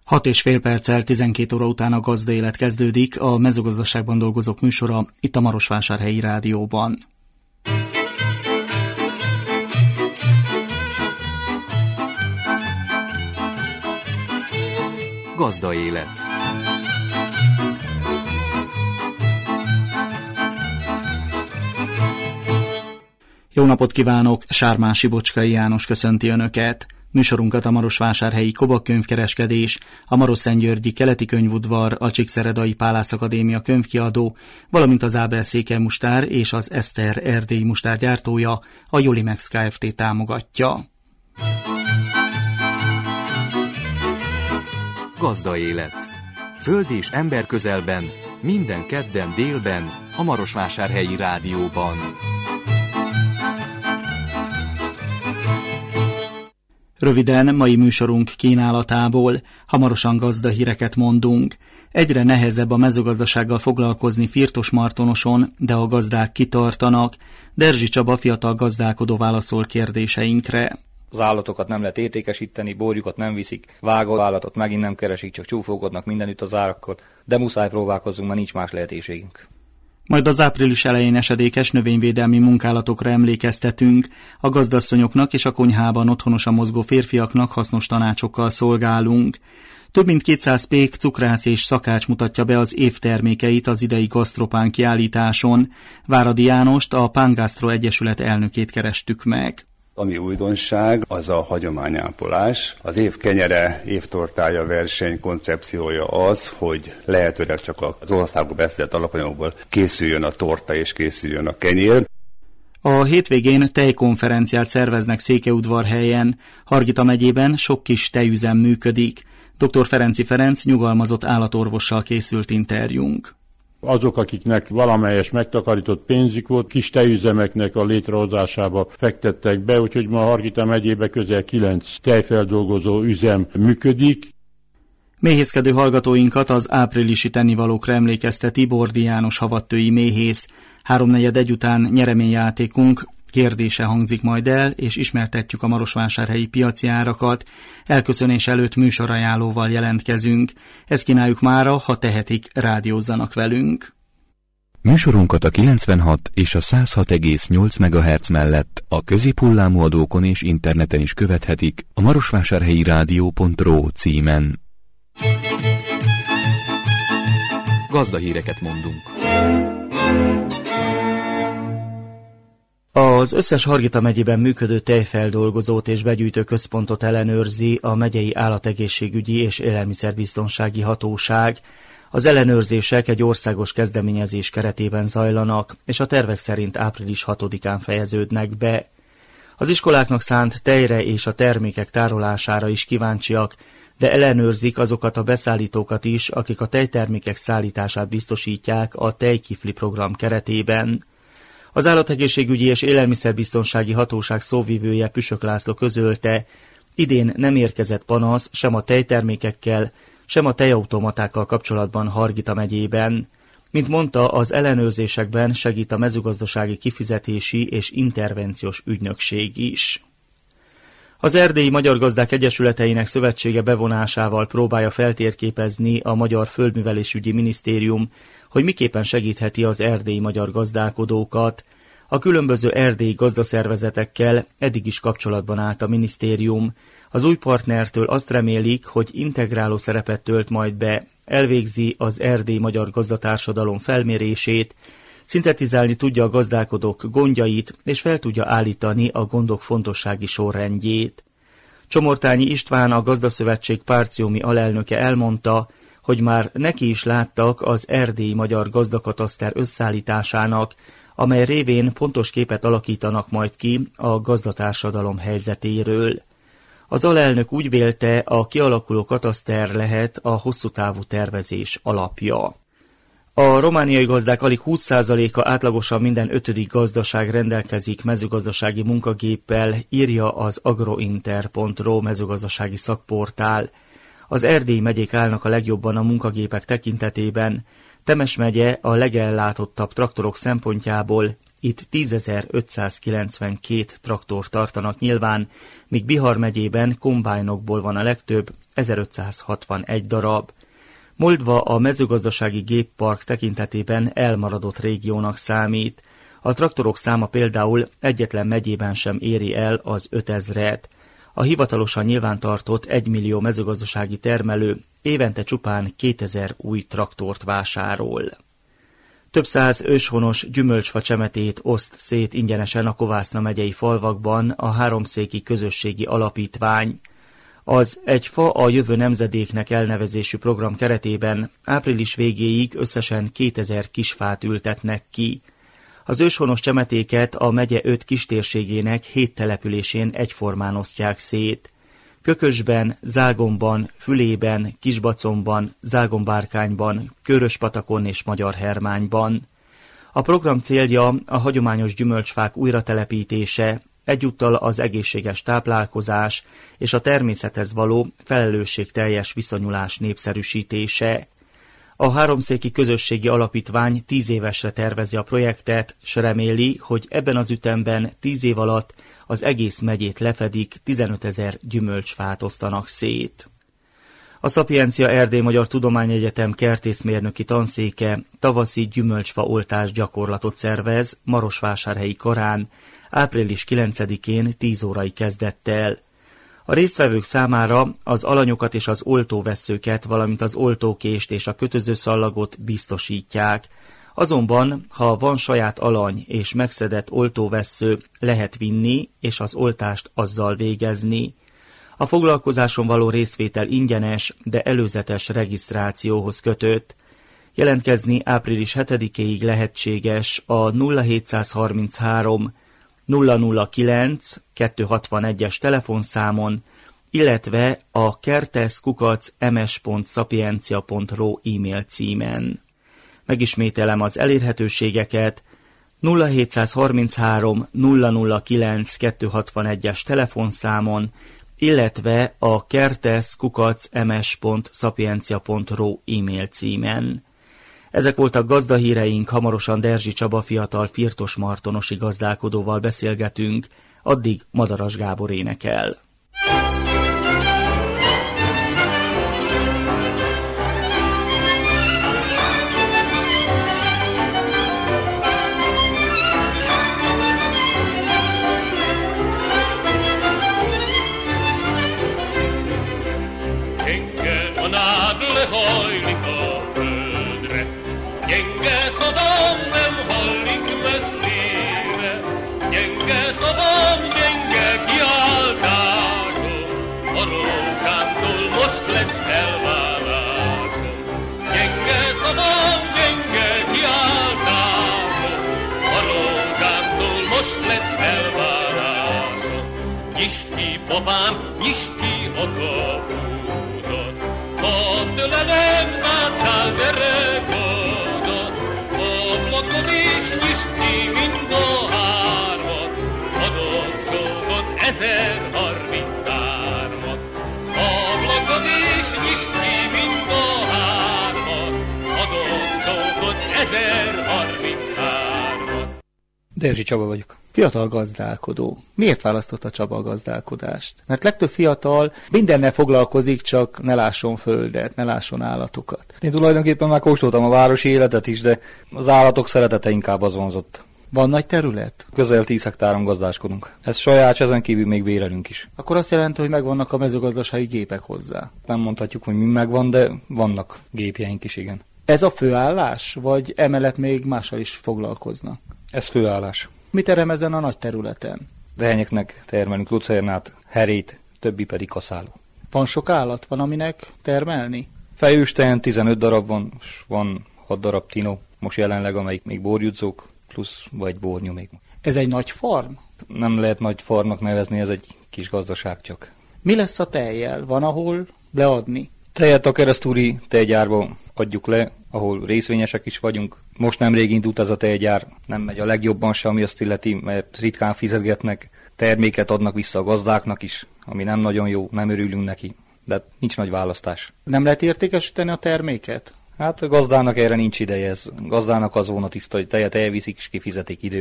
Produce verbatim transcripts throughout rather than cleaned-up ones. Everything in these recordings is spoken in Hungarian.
Hat és fél perccel tizenkét óra után a Gazdaélet kezdődik, a mezőgazdaságban dolgozók műsora itt a Marosvásárhelyi Rádióban. Gazdaélet. Jó napot kívánok, Sármási Bocskai János köszönti Önöket. Műsorunkat a Marosvásárhelyi Kobak könyvkereskedés, a Marosszentgyörgyi Keleti Könyvudvar, a Csíkszeredai Pálász Akadémia könyvkiadó, valamint az Ábel Székely Mustár és az Eszter erdélyi mustár gyártója, a Jolimex Kft. Támogatja. Gazdaélet. Föld és ember közelben, minden kedden délben, a Marosvásárhelyi Rádióban. Röviden mai műsorunk kínálatából, hamarosan gazdahíreket mondunk. Egyre nehezebb a mezőgazdasággal foglalkozni Firtos-Martonoson, de a gazdák kitartanak. Derzsi Csaba fiatal gazdálkodó válaszol kérdéseinkre. Az állatokat nem lehet értékesíteni, borjukat nem viszik, vágó állatot megint nem keresik, csak csúfolkodnak mindenütt az árakkal, de muszáj próbálkozzunk, mert nincs más lehetőségünk. Majd az április elején esedékes növényvédelmi munkálatokra emlékeztetünk, a gazdasszonyoknak és a konyhában otthonosan mozgó férfiaknak hasznos tanácsokkal szolgálunk. Több mint kétszáz pék, cukrász és szakács mutatja be az évtermékeit az idei Gasztropán kiállításon. Váradi Jánost, a Pángasztro Egyesület elnökét kerestük meg. Ami újdonság, az a hagyományápolás. Az év kenyere, évtortája verseny koncepciója az, hogy lehetőleg csak az országban beszélt alapanyagokból készüljön a torta és készüljön a kenyér. A hétvégén tejkonferenciát szerveznek Székelyudvarhelyen. Hargita megyében sok kis tejüzem működik. dr. Ferenci Ferenc nyugalmazott állatorvossal készült interjúnk. Azok, akiknek valamelyes megtakarított pénzük volt, kis tejüzemeknek a létrehozásába fektettek be, úgyhogy ma Hargita megyében közel kilenc tejfeldolgozó üzem működik. Méhészkedő hallgatóinkat az áprilisi tennivalókra emlékezteti Bordi János havattői méhész. Háromnegyed egy után nyereményjátékunk kérdése hangzik majd el, és ismertetjük a marosvásárhelyi piaci árakat. Elköszönés előtt műsorajánlóval jelentkezünk. Ezt kínáljuk mára, ha tehetik, rádiózzanak velünk. Műsorunkat a kilencvenhat és a száz hat egész nyolc megahertz mellett a középhullámú adókon és interneten is követhetik a marosvásárhelyi rádió pont ro címen. Gazdahíreket mondunk. Az összes Hargita megyében működő tejfeldolgozót és begyűjtő központot ellenőrzi a megyei állategészségügyi és élelmiszerbiztonsági hatóság. Az ellenőrzések egy országos kezdeményezés keretében zajlanak, és a tervek szerint április hatodikán fejeződnek be. Az iskoláknak szánt tejre és a termékek tárolására is kíváncsiak, de ellenőrzik azokat a beszállítókat is, akik a tejtermékek szállítását biztosítják a tejkifli program keretében. Az Állategészségügyi és Élelmiszerbiztonsági Hatóság szóvivője Püsök László közölte, idén nem érkezett panasz sem a tejtermékekkel, sem a tejautomatákkal kapcsolatban Hargita megyében. Mint mondta, az ellenőrzésekben segít a mezőgazdasági kifizetési és intervenciós ügynökség is. Az Erdélyi Magyar Gazdák Egyesületeinek Szövetsége bevonásával próbálja feltérképezni a Magyar Földművelésügyi Minisztérium, hogy miképpen segítheti az erdélyi magyar gazdálkodókat. A különböző erdélyi gazdaszervezetekkel eddig is kapcsolatban állt a minisztérium. Az új partnertől azt remélik, hogy integráló szerepet tölt majd be, elvégzi az erdélyi magyar gazdatársadalom felmérését, szintetizálni tudja a gazdálkodók gondjait, és fel tudja állítani a gondok fontossági sorrendjét. Csomortányi István, a Gazdaszövetség párciumi alelnöke elmondta, hogy már neki is láttak az erdélyi magyar gazdakataszter összeállításának, amely révén pontos képet alakítanak majd ki a gazdatársadalom helyzetéről. Az alelnök úgy vélte, a kialakuló kataszter lehet a hosszú távú tervezés alapja. A romániai gazdák alig húsz százaléka, átlagosan minden ötödik gazdaság rendelkezik mezőgazdasági munkagéppel, írja az agrointer pont ro mezőgazdasági szakportál. Az erdélyi megyék állnak a legjobban a munkagépek tekintetében. Temes megye a legellátottabb traktorok szempontjából, itt tízezer-ötszázkilencvenkét traktor tartanak nyilván, míg Bihar megyében kombájnokból van a legtöbb, ezerötszázhatvanegy darab. Moldva a mezőgazdasági géppark tekintetében elmaradott régiónak számít. A traktorok száma például egyetlen megyében sem éri el az ötezret. A hivatalosan nyilvántartott egymillió mezőgazdasági termelő évente csupán kétezer új traktort vásárol. Több száz őshonos gyümölcsfa csemetét oszt szét ingyenesen a Kovászna megyei falvakban a Háromszéki Közösségi Alapítvány. Az Egy fa a jövő nemzedéknek elnevezésű program keretében április végéig összesen kétezer kisfát ültetnek ki. Az őshonos csemetéket a megye öt kistérségének hét településén egyformán osztják szét. Kökösben, Zágomban, Fülében, Kisbacomban, Zágombárkányban, Köröspatakon és Magyarhermányban. A program célja a hagyományos gyümölcsfák újratelepítése, egyúttal az egészséges táplálkozás és a természethez való felelősségteljes viszonyulás népszerűsítése. A Háromszéki Közösségi Alapítvány tíz évesre tervezi a projektet, s reméli, hogy ebben az ütemben tíz év alatt az egész megyét lefedik, tizenötezer gyümölcsfát osztanak szét. A Szapiencia Erdély Magyar Tudományegyetem kertészmérnöki tanszéke tavaszi gyümölcsfa oltás gyakorlatot szervez Marosvásárhelyi Karán, április kilencedikén tíz órai kezdettel. A résztvevők számára az alanyokat és az oltóvesszőket, valamint az oltókést és a kötözőszallagot biztosítják. Azonban, ha van saját alany és megszedett oltóvessző, lehet vinni és az oltást azzal végezni. A foglalkozáson való részvétel ingyenes, de előzetes regisztrációhoz kötött. Jelentkezni április hetedikéig lehetséges a nulla hétszázharminchárom nulla nulla kilenc kettőszázhatvanegyes telefonszámon, illetve a kertesz kukac ms pont szapiencia pont ro e-mail címen. Megismételem az elérhetőségeket: nulla hétszázharminchárom nulla nulla kilenc kettőszázhatvanegyes telefonszámon, illetve a kertesz kukac ms pont szapiencia pont ro e-mail címen. Ezek voltak gazdahíreink, hamarosan Derzsi Csaba fiatal firtos martonosi gazdálkodóval beszélgetünk, addig Madaras Gábor énekel. Apám, nyisd ki a kapudat, add le nem látszál veregadat, ablakod is nyisd ki mind a hármat, adott csókot ezerharminchármat. Ablakod is nyisd ki mind a hármat, adott csókot ezerharminchármat. Derzsi Csaba vagyok. Fiatal gazdálkodó. Miért választotta Csaba a gazdálkodást? Mert legtöbb fiatal mindennel foglalkozik, csak ne lásson földet, ne lásson állatokat. Én tulajdonképpen már kóstoltam a városi életet is, de az állatok szeretete inkább az vonzott. Van nagy terület? Közel tíz hektáron gazdáskodunk. Ez saját, ezen kívül még bérelünk is. Akkor azt jelenti, hogy megvannak a mezőgazdasági gépek hozzá. Nem mondhatjuk, hogy mi megvan, de vannak gépjeink is, igen. Ez a főállás, vagy emellett még mással is foglalkoznak? Ez főállás. Mit terem ezen a nagy területen? Rehenyeknek termelünk lucernát, herét, többi pedig kaszáló. Van sok állat? Van, aminek termelni? Fejősten tizenöt darab van, és van hat darab tinó. Most jelenleg, amelyik még borjudzók, plusz vagy bornyú még. Ez egy nagy farm? Nem lehet nagy farmnak nevezni, ez egy kis gazdaság csak. Mi lesz a tejjel? Van ahol leadni? Tejet a keresztúri tejgyárba adjuk le, ahol részvényesek is vagyunk. Most nemrég indult ez a tejgyár, nem megy a legjobban se, ami azt illeti, mert ritkán fizetgetnek, terméket adnak vissza a gazdáknak is, ami nem nagyon jó, nem örülünk neki, de nincs nagy választás. Nem lehet értékesíteni a terméket? Hát a gazdának erre nincs ideje, ez gazdának az volna tiszta, hogy tejet elviszik és kifizetik időbe.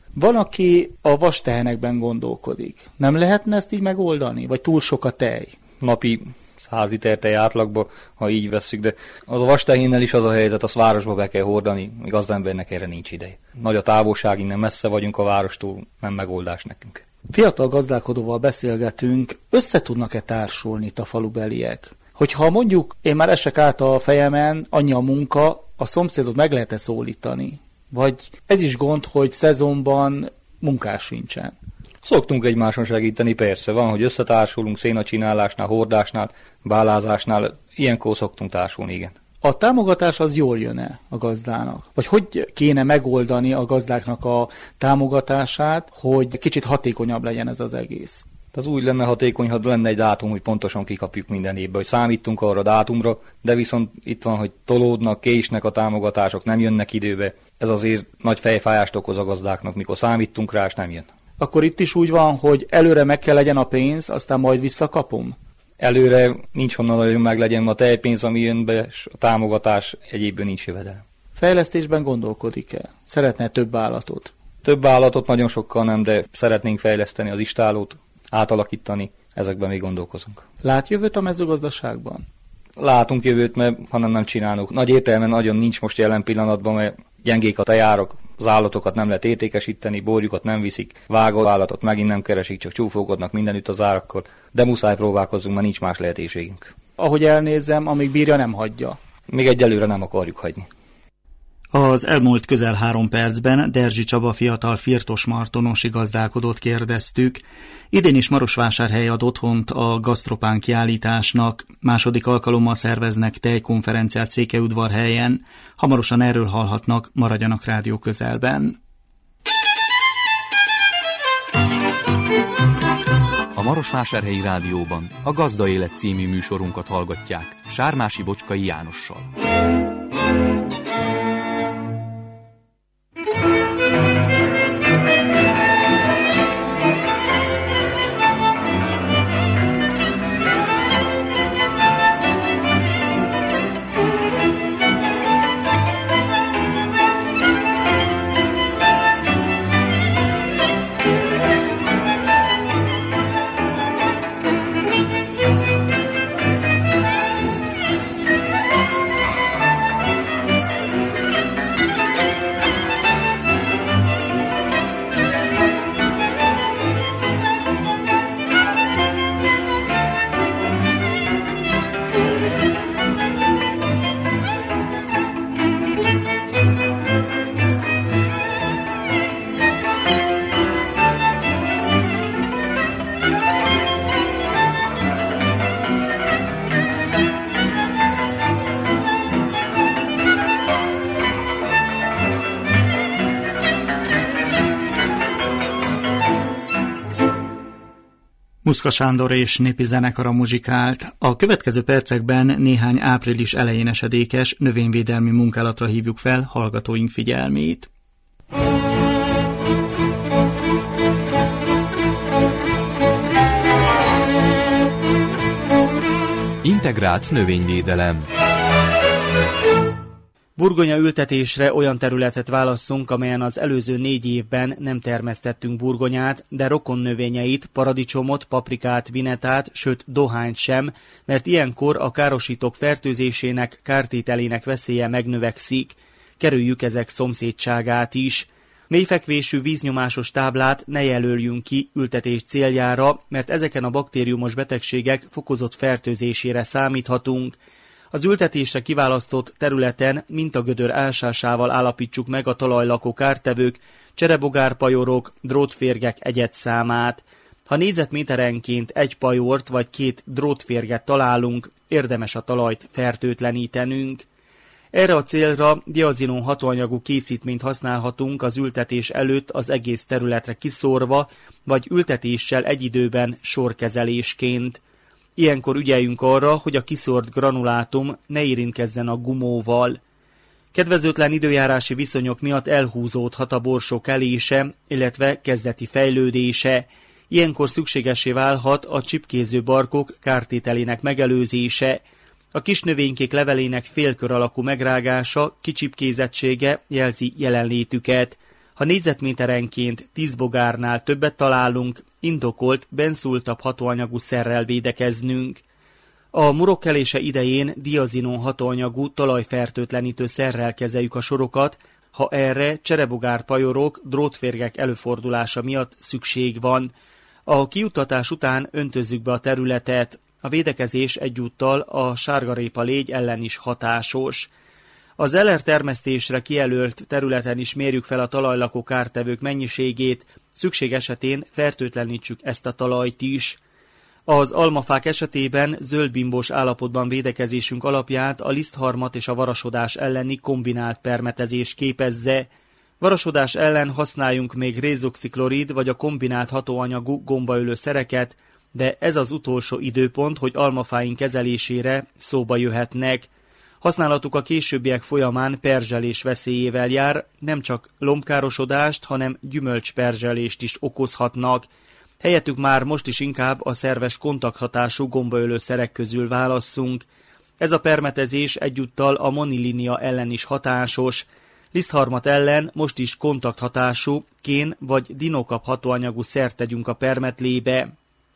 Van, aki a vastehenekben gondolkodik. Nem lehetne ezt így megoldani? Vagy túl sok a tej? Napi száz liter tej átlagba, ha így vesszük, de az a vastehénnel is az a helyzet, azt városba be kell hordani, míg az embernek erre nincs ideje. Nagy a távolság, innen messze vagyunk a várostól, nem megoldás nekünk. Fiatal gazdálkodóval beszélgetünk, össze tudnak-e társulni itt a falubeliek? Hogyha mondjuk én már esek át a fejemen, annyi a munka, a szomszédot meg lehet-e szólítani? Vagy ez is gond, hogy szezonban munkás sincsen? Szoktunk egymáson segíteni, persze. Van, hogy összetársulunk szénacsinálásnál, hordásnál, bálázásnál. Ilyenkor szoktunk társulni, igen. A támogatás az jól jön-e a gazdának? Vagy hogy kéne megoldani a gazdáknak a támogatását, hogy kicsit hatékonyabb legyen ez az egész? Az úgy lenne hatékony, ha lenne egy dátum, hogy pontosan kikapjuk minden évben, hogy számítunk arra a dátumra, de viszont itt van, hogy tolódnak, késnek a támogatások, nem jönnek időbe. Ez azért nagy fejfájást okoz a gazdáknak, mikor számítunk rá, és nem jön. Akkor itt is úgy van, hogy előre meg kell legyen a pénz, aztán majd visszakapom? Előre nincs honnan nagyon meg legyen a tejpénz, ami jön be, és a támogatás egyébben nincs jövedelem. Fejlesztésben gondolkodik-e? Szeretne több állatot? Több állatot nagyon sokkal nem, de szeretnénk fejleszteni az istálót, átalakítani, ezekben még gondolkozunk. Lát jövőt a mezőgazdaságban? Látunk jövőt, mert hanem nem csinálunk. Nagy értelme nagyon nincs most jelen pillanatban, mert gyengék a tejárak, az állatokat nem lehet értékesíteni, borjukat nem viszik, vágó állatot megint nem keresik, csak csúfolkodnak mindenütt az árakkal, de muszáj próbálkozzunk, mert nincs más lehetőségünk. Ahogy elnézem, amíg bírja, nem hagyja. Még egyelőre nem akarjuk hagyni. Az elmúlt közel három percben Derzsi Csaba fiatal firtos martonosi gazdálkodót kérdeztük. Idén is Marosvásárhely ad otthont a gasztropán kiállításnak. Második alkalommal szerveznek tejkonferenciát Székelyudvarhelyen. Hamarosan erről hallhatnak, maradjanak rádió közelben. A Marosvásárhelyi Rádióban a Gazda Élet című műsorunkat hallgatják Sármási Bocskai Jánossal. Muszka Sándor és népi zenekara muzsikált. A következő percekben néhány április elején esedékes növényvédelmi munkálatra hívjuk fel hallgatóink figyelmét. Integrált növényvédelem. Burgonya ültetésre olyan területet válasszunk, amelyen az előző négy évben nem termesztettünk burgonyát, de rokon növényeit, paradicsomot, paprikát, vinetát, sőt dohányt sem, mert ilyenkor a károsítók fertőzésének, kártételének veszélye megnövekszik. Kerüljük ezek szomszédságát is. Mélyfekvésű víznyomásos táblát ne jelöljünk ki ültetés céljára, mert ezeken a baktériumos betegségek fokozott fertőzésére számíthatunk. Az ültetésre kiválasztott területen mintagödör ásásával állapítsuk meg a talajlakó kártevők, cserebogárpajorok, drótférgek egyedszámát. Ha négyzetméterenként egy pajort vagy két drótférget találunk, érdemes a talajt fertőtlenítenünk. Erre a célra diazinon hatóanyagú készítményt használhatunk az ültetés előtt az egész területre kiszórva, vagy ültetéssel egy időben sorkezelésként. Ilyenkor ügyeljünk arra, hogy a kiszórt granulátum ne érintkezzen a gumóval. Kedvezőtlen időjárási viszonyok miatt elhúzódhat a borsók elése, illetve kezdeti fejlődése. Ilyenkor szükségessé válhat a csipkéző barkok kártételének megelőzése. A kis növénykék levelének félkör alakú megrágása, kicsipkézettsége jelzi jelenlétüket. Ha négyzetméterenként tíz bogárnál többet találunk, indokolt benzultabb hatóanyagú szerrel védekeznünk. A murokkelése idején diazinon hatóanyagú talajfertőtlenítő szerrel kezeljük a sorokat, ha erre cserebogár-pajorok, drótférgek előfordulása miatt szükség van. A kiuttatás után öntözzük be a területet. A védekezés egyúttal a sárgarépa légy ellen is hatásos. Az ellertermesztésre kijelölt területen is mérjük fel a talajlakó kártevők mennyiségét, szükség esetén fertőtlenítsük ezt a talajt is. Az almafák esetében zöldbimbós állapotban védekezésünk alapját a lisztharmat és a varasodás elleni kombinált permetezés képezze. Varasodás ellen használjunk még rézoxiklorid vagy a kombinált hatóanyagú gombaölő szereket, de ez az utolsó időpont, hogy almafáink kezelésére szóba jöhetnek. Használatuk a későbbiek folyamán perzselés veszélyével jár, nem csak lombkárosodást, hanem gyümölcsperzselést is okozhatnak. Helyettük már most is inkább a szerves kontakthatású gombaölő szerek közül válasszunk. Ez a permetezés egyúttal a monilinia ellen is hatásos. Lisztharmat ellen most is kontakthatású, kén vagy dinokap hatóanyagú szert tegyünk a permetlébe.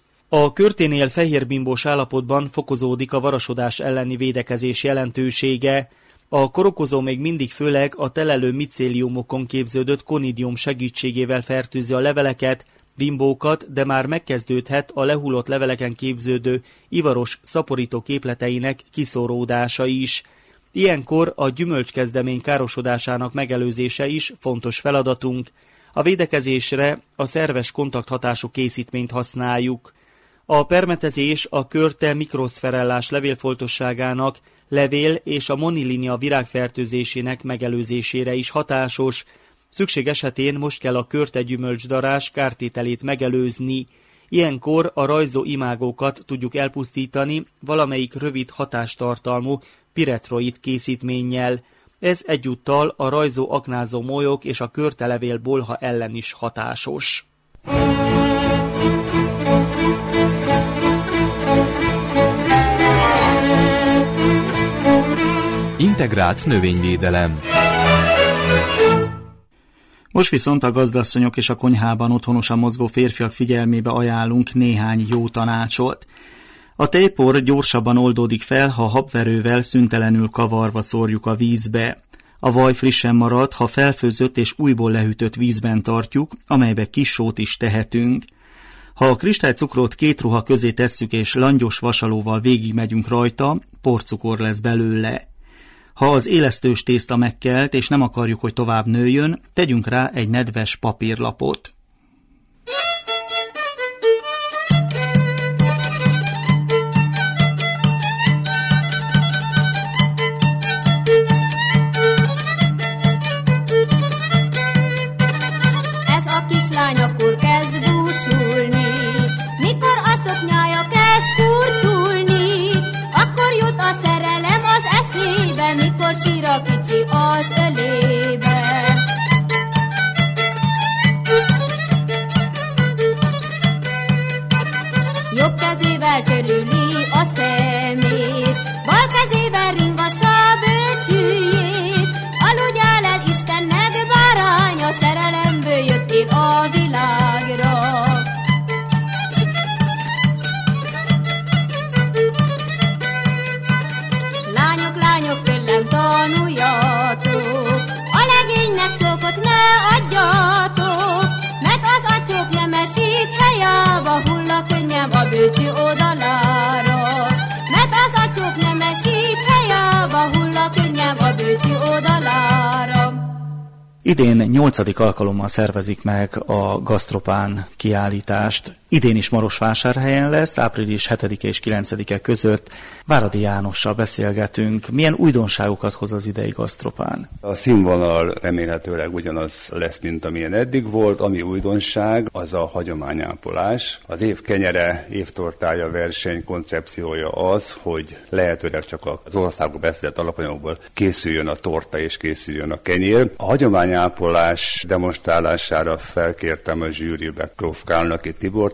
A körténél fehérbimbós állapotban fokozódik a varasodás elleni védekezés jelentősége. A korokozó még mindig főleg a telelő micéliumokon képződött konidium segítségével fertőzi a leveleket, bimbókat, de már megkezdődhet a lehullott leveleken képződő ivaros szaporító képleteinek kiszóródása is. Ilyenkor a gyümölcskezdemény károsodásának megelőzése is fontos feladatunk. A védekezésre a szerves kontakthatású készítményt használjuk. A permetezés a körte mikroszferellás levélfoltosságának, levél és a monilinia virágfertőzésének megelőzésére is hatásos. Szükség esetén most kell a körte gyümölcsdarás kártételét megelőzni. Ilyenkor a rajzó imágókat tudjuk elpusztítani valamelyik rövid hatástartalmú piretroid készítménnyel. Ez egyúttal a rajzó aknázó molyok és a körtelevél bolha ellen is hatásos. Integrált növényvédelem. Most viszont a gazdasszonyok és a konyhában otthonosan mozgó férfiak figyelmébe ajánlunk néhány jó tanácsot. A tejpor gyorsabban oldódik fel, ha habverővel szüntelenül kavarva szórjuk a vízbe. A vaj frissen marad, ha felfőzött és újból lehűtött vízben tartjuk, amelybe kis sót is tehetünk. Ha a kristálycukrot két ruha közé tesszük és langyos vasalóval végigmegyünk rajta, porcukor lesz belőle. Ha az élesztős tészta megkelt és nem akarjuk, hogy tovább nőjön, tegyünk rá egy nedves papírlapot. Ez a kislány akkor kezd búsulni, mikor a szoknyája kezd kurtulni, akkor jut a szerelem az eszébe, mikor sír a kicsi az ölébe. Jobb kezével törüli a szemét, bal kezével ringassa a bőcsüjét, aludjál el Istennek báránya, szerelemből jöttél a világra. Lányok, lányok, tőlem tanuljatok, a legénynek csókot ne adjatok, mert az a csók nem esik helyába, hull a könnyem a bőcsű oldalára. Mert az a csók nem esik helyába, hull a könnyem a bőcsű oldalára. Idén nyolcadik alkalommal szervezik meg a Gasztropán kiállítást. Idén is Marosvásárhelyen lesz, április hetedike és kilencedike között. Váradi Jánossal beszélgetünk. Milyen újdonságokat hoz az idei Gasztropán? A színvonal remélhetőleg ugyanaz lesz, mint amilyen eddig volt. Ami újdonság, az a hagyományápolás. Az év kenyere, évtortája verseny koncepciója az, hogy lehetőleg csak az országba beszedett alapanyagokból készüljön a torta és készüljön a kenyér. A hagyományápolás demonstrálására felkértem a zsűribe Gróf Kálnoki Tibort,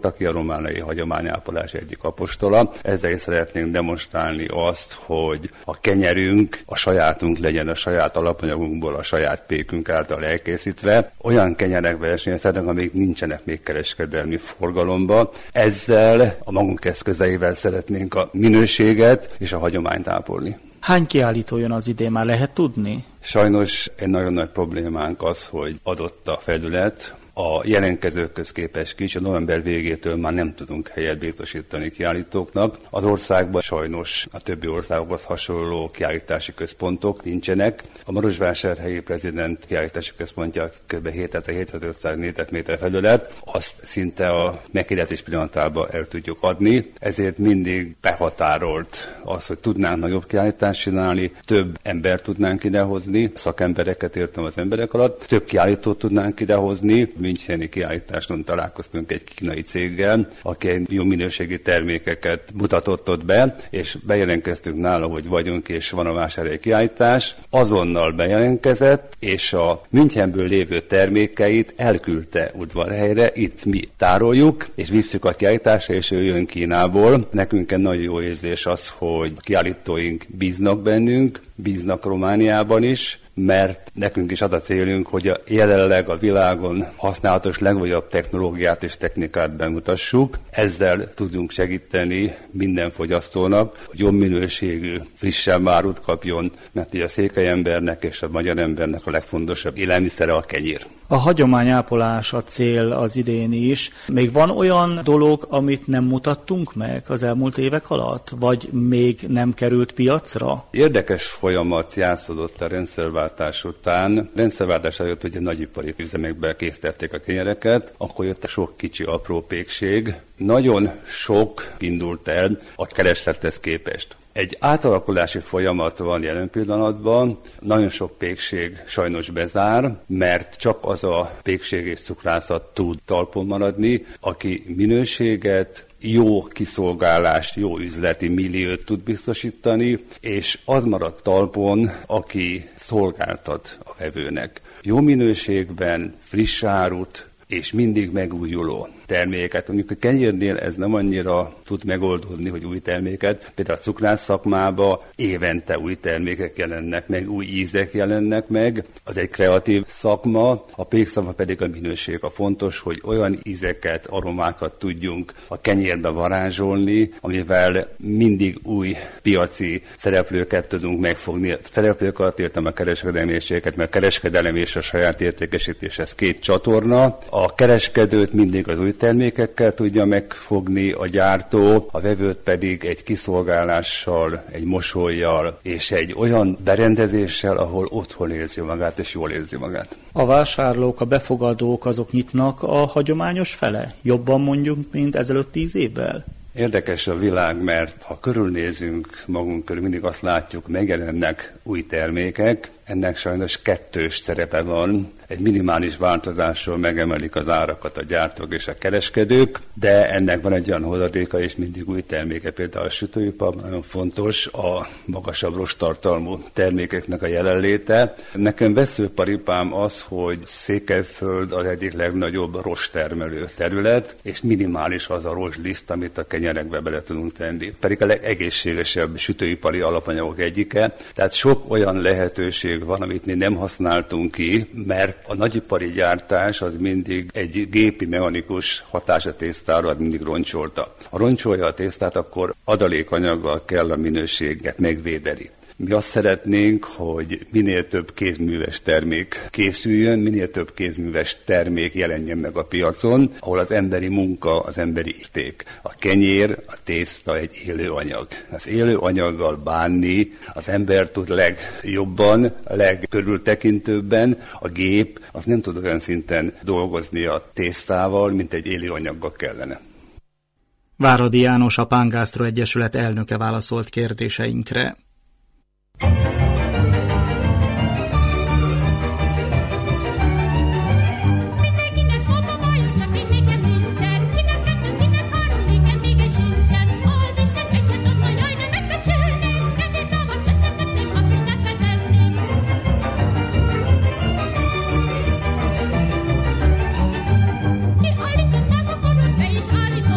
aki a romániai hagyományápolás egyik apostola. Ezzel is szeretnénk demonstrálni azt, hogy a kenyerünk a sajátunk legyen, a saját alapanyagunkból, a saját pékünk által elkészítve. Olyan kenyerek versenyezhetnek, amik nincsenek még kereskedelmi forgalomba. Ezzel a magunk eszközeivel szeretnénk a minőséget és a hagyományt ápolni. Hány kiállító jön az idén, már lehet tudni? Sajnos egy nagyon nagy problémánk az, hogy adott a felület, a jelentkezőkhöz képest kicsi, november végétől már nem tudunk helyet biztosítani kiállítóknak. Az országban sajnos a többi országokhoz hasonló kiállítási központok nincsenek. A Marosvásárhelyi Prezident kiállítási központja kb. hétezer-hétezer-ötszáz négyzetméter felület, azt szinte a meghirdetés pillanatában el tudjuk adni, ezért mindig behatárolt az, hogy tudnánk nagyobb kiállítást csinálni, több embert tudnánk idehozni, szakembereket értem az emberek alatt, több kiállítót tudnánk idehozni. Müncheni kiállításon találkoztunk egy kínai céggel, aki egy jó minőségi termékeket mutatott ott be, és bejelentkeztünk nála, hogy vagyunk, és van a vásárhelyi kiállítás. Azonnal bejelentkezett, és a Münchenből lévő termékeit elküldte udvarhelyre, itt mi tároljuk, és visszük a kiállításra, és ő jön Kínából. Nekünk egy nagyon jó érzés az, hogy kiállítóink bíznak bennünk, bíznak Romániában is, mert nekünk is az a célunk, hogy a jelenleg a világon használatos legújabb technológiát és technikát bemutassuk. Ezzel tudunk segíteni minden fogyasztónak, hogy jobb minőségű, frissebb árut kapjon, mert ugye a székely embernek és a magyar embernek a legfontosabb élelmiszere a kenyér. A hagyományápolás a cél az idén is. Még van olyan dolog, amit nem mutattunk meg az elmúlt évek alatt? Vagy még nem került piacra? Érdekes folyamat játszódott a rendszerváltás után. Rendszerváltás előtt ugye nagyipari üzemekbe készítették a kenyereket, akkor jött a sok kicsi apró pékség. Nagyon sok indult el a kereslethez képest. Egy átalakulási folyamat van jelen pillanatban, nagyon sok pékség sajnos bezár, mert csak az a pékség és cukrászat tud talpon maradni, aki minőséget, jó kiszolgálást, jó üzleti milliót tud biztosítani, és az marad talpon, aki szolgáltat a vevőnek. Jó minőségben, friss árut, és mindig megújuló terméket. Mondjuk a kenyérnél ez nem annyira tud megoldódni, hogy új terméket. Például a cukrász szakmában évente új termékek jelennek meg, új ízek jelennek meg. Az egy kreatív szakma, a pékszakma pedig a minőség. A fontos, hogy olyan ízeket, aromákat tudjunk a kenyérbe varázsolni, amivel mindig új piaci szereplőket tudunk megfogni. Szereplőket értem a kereskedelmi értékeket, mert a kereskedelem és a saját értékesítés, ez két csatorna. A kereskedőt mindig az új termékekkel tudja megfogni a gyártó, a vevőt pedig egy kiszolgálással, egy mosollyal és egy olyan berendezéssel, ahol otthon érzi magát és jól érzi magát. A vásárlók, a befogadók azok nyitnak a hagyományos fele? Jobban mondjuk, mint ezelőtt tíz évvel? Érdekes a világ, mert ha körülnézünk magunk körül, mindig azt látjuk, megjelennek új termékek, ennek sajnos kettős szerepe van. Egy minimális változással megemelik az árakat a gyártók és a kereskedők, de ennek van egy olyan hozadéka, és mindig új terméke. Például a sütőiparban nagyon fontos a magasabb rosttartalmú termékeknek a jelenléte. Nekem veszőparipám az, hogy Székelyföld az egyik legnagyobb rosttermelő terület, és minimális az a rostliszt, amit a kenyerekbe bele tudunk tenni. Pedig a legegészségesebb sütőipari alapanyagok egyike. Tehát sok olyan lehetőség van, amit mi nem használtunk ki, mert a nagyipari gyártás az mindig egy gépi, mechanikus hatás a tésztára, az mindig roncsolta. Ha roncsolja a tésztát, akkor adalékanyaggal kell a minőséget megvédeni. Mi azt szeretnénk, hogy minél több kézműves termék készüljön, minél több kézműves termék jelenjen meg a piacon, ahol az emberi munka, az emberi érték. A kenyér, a tészta egy élő anyag. Az élő anyaggal bánni az ember tud legjobban, legkörültekintőbben, a gép az nem tud olyan szinten dolgozni a tésztával, mint egy élő anyaggal kellene. Váradi János, a Pángásztro Egyesület elnöke válaszolt kérdéseinkre. Mindenkinek hova vajon, csak én nekem nincsen. Kinek kettő, kinek három, nekem még egy sincsen. Az Isten egyet adna, jaj, de megbecsülném. Ezért távat összetetném, a Istenbe tenném. Ki állított, nem akarod, be is állít.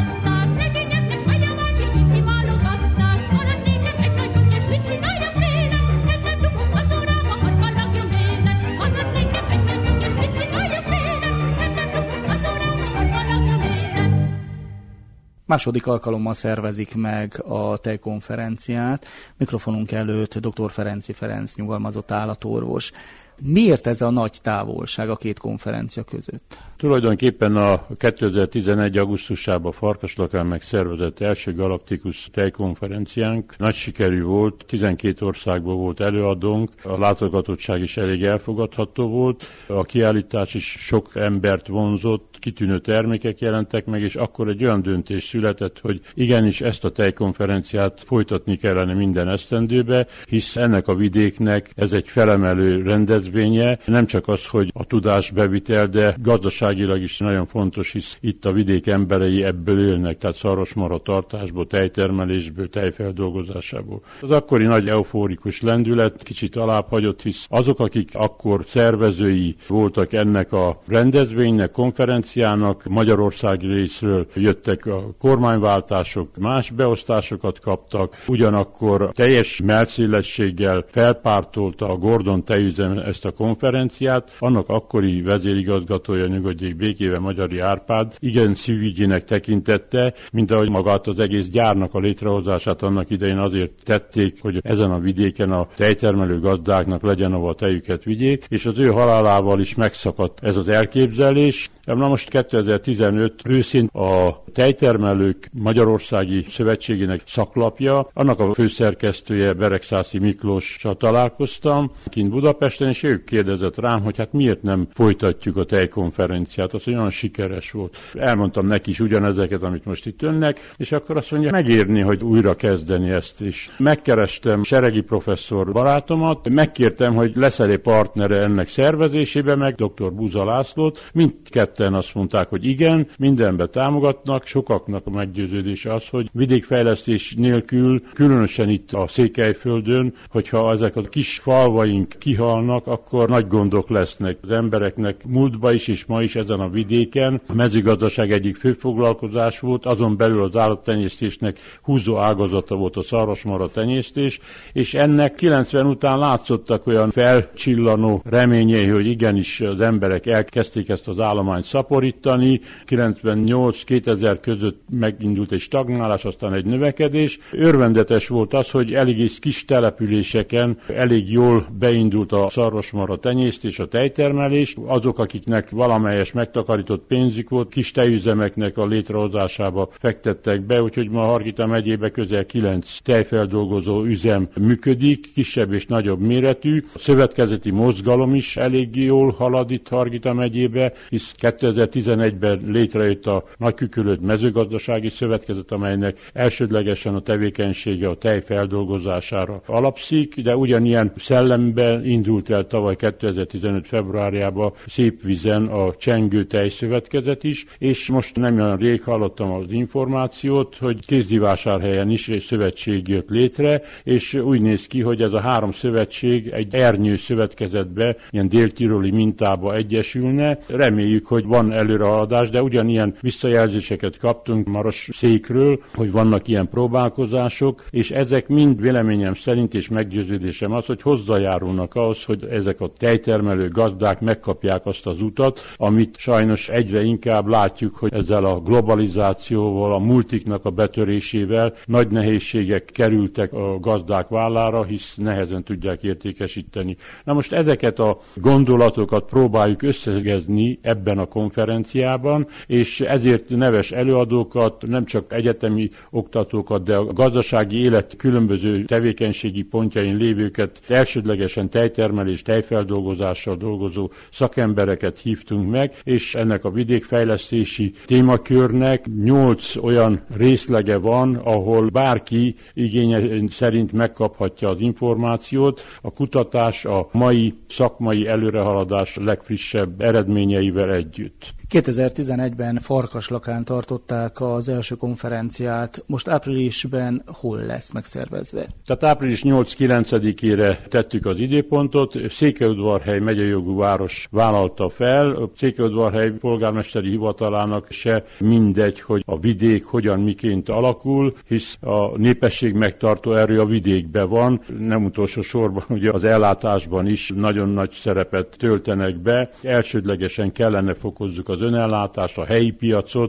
Második alkalommal szervezik meg a tejkonferenciát. Mikrofonunk előtt dr. Ferenczy Ferenc, nyugalmazott állatorvos. Miért ez a nagy távolság a két konferencia között? Tulajdonképpen a kétezer-tizenegy. augusztusában Farkaslakán megszervezett első galaktikus tejkonferenciánk nagy sikerű volt, tizenkét országból volt előadónk, a látogatottság is elég elfogadható volt, a kiállítás is sok embert vonzott, kitűnő termékek jelentek meg, és akkor egy olyan döntés született, hogy igenis ezt a tejkonferenciát folytatni kellene minden esztendőbe, hisz ennek a vidéknek ez egy felemelő rendezvénye, nem csak az, hogy a tudásbevitel, de gazdaságilag is nagyon fontos, hisz itt a vidék emberei ebből élnek, tehát szarvasmarha tartásból, tejtermelésből, tejfeldolgozásából. Az akkori nagy eufórikus lendület kicsit alább hagyott, hisz azok, akik akkor szervezői voltak ennek a rendezvénynek, konferenciának, Magyarország részről jöttek a kormányváltások, más beosztásokat kaptak, ugyanakkor teljes mellszélességgel felpártolta a Gordon tejüzem ezt a konferenciát, annak akkori vezérigazgatója, nyugodjék békébe, Magyari Árpád igen szívügyének tekintette, mint ahogy magát az egész gyárnak a létrehozását annak idején azért tették, hogy ezen a vidéken a tejtermelő gazdáknak legyen, ahol a tejüket vigyék, és az ő halálával is megszakadt ez az elképzelés. Na most kétezer-tizenöt őszén a Tejtermelők Magyarországi Szövetségének szaklapja, annak a főszerkesztője Beregszászi Miklóssal találkoztam kint Budapesten, és ők kérdezett rám, hogy hát miért nem folytatjuk a tejkonferenciát, az olyan sikeres volt. Elmondtam neki is ugyanezeket, amit most itt önnek, és akkor azt mondja, megérni, hogy újra kezdeni ezt is. Megkerestem Seregi professzor barátomat, megkértem, hogy lesz-e partnere ennek szervezésébe, meg dr. Buza Lászlót, mindketten azt mondták, hogy igen, mindenbe támogatnak, sokaknak a meggyőződése az, hogy vidékfejlesztés nélkül, különösen itt a Székelyföldön, hogyha ezek a kis falvaink kihalnak, akkor nagy gondok lesznek az embereknek. Múltba is és ma is ezen a vidéken a mezőgazdaság egyik fő foglalkozás volt, azon belül az állattenyésztésnek húzó ágazata volt a szarvasmarha tenyésztés, és ennek kilencven után látszottak olyan felcsillanó reményei, hogy igenis az emberek elkezdték ezt az állományt szaporítani. kilencvennyolc kétezer között megindult egy stagnálás, aztán egy növekedés. Örvendetes volt az, hogy elég kis településeken elég jól beindult a szarvasmarha tenyésztés, a tejtermelés. Azok, akiknek valamelyes megtakarított pénzük volt, kis tejüzemeknek a létrehozásába fektettek be, úgyhogy ma Hargita megyében közel kilenc tejfeldolgozó üzem működik, kisebb és nagyobb méretű. A szövetkezeti mozgalom is elég jól halad itt Hargita megyébe, hisz kétezer-tizenegyben létrejött a Nagykükülőd mezőgazdasági szövetkezet, amelynek elsődlegesen a tevékenysége a tej feldolgozására alapszik, de ugyanilyen szellemben indult el tavaly kétezer-tizenöt februárjában Szépvízen a Csengő tejszövetkezet is, és most nem olyan rég hallottam az információt, hogy Kézdivásárhelyen is egy szövetség jött létre, és úgy néz ki, hogy ez a három szövetség egy ernyő szövetkezetbe, ilyen déltiroli mintába egyesülne. Reméljük, hogy van előrehaladás, de ugyanilyen visszajelzéseket kaptunk Maros székről, hogy vannak ilyen próbálkozások, és ezek mind véleményem szerint és meggyőződésem az, hogy hozzájárulnak ahhoz, hogy ezek a tejtermelő gazdák megkapják azt az utat, amit sajnos egyre inkább látjuk, hogy ezzel a globalizációval, a multiknak a betörésével nagy nehézségek kerültek a gazdák vállára, hisz nehezen tudják értékesíteni. Na most ezeket a gondolatokat próbáljuk összegezni ebben a konferenciában, és ezért neves előadókat, nem csak egyetemi oktatókat, de a gazdasági élet különböző tevékenységi pontjain lévőket, elsődlegesen tejtermelés, tejfeldolgozással dolgozó szakembereket hívtunk meg, és ennek a vidékfejlesztési témakörnek nyolc olyan részlege van, ahol bárki igénye szerint megkaphatja az információt. A kutatás a mai szakmai előrehaladás legfrissebb eredményeivel együtt. kétezer-tizenegyben Farkaslakán tartották az első konferenciát, most áprilisban hol lesz megszervezve? Tehát április nyolc-kilencedikére tettük az időpontot, Székelyudvarhely megyejogú város vállalta fel, Székelyudvarhely polgármesteri hivatalának se mindegy, hogy a vidék hogyan miként alakul, hisz a népesség megtartó erő a vidékben van, nem utolsó sorban ugye az ellátásban is nagyon nagy szerepet töltenek be, elsődlegesen kellene fokozzuk az önellátást, a helyi piacot,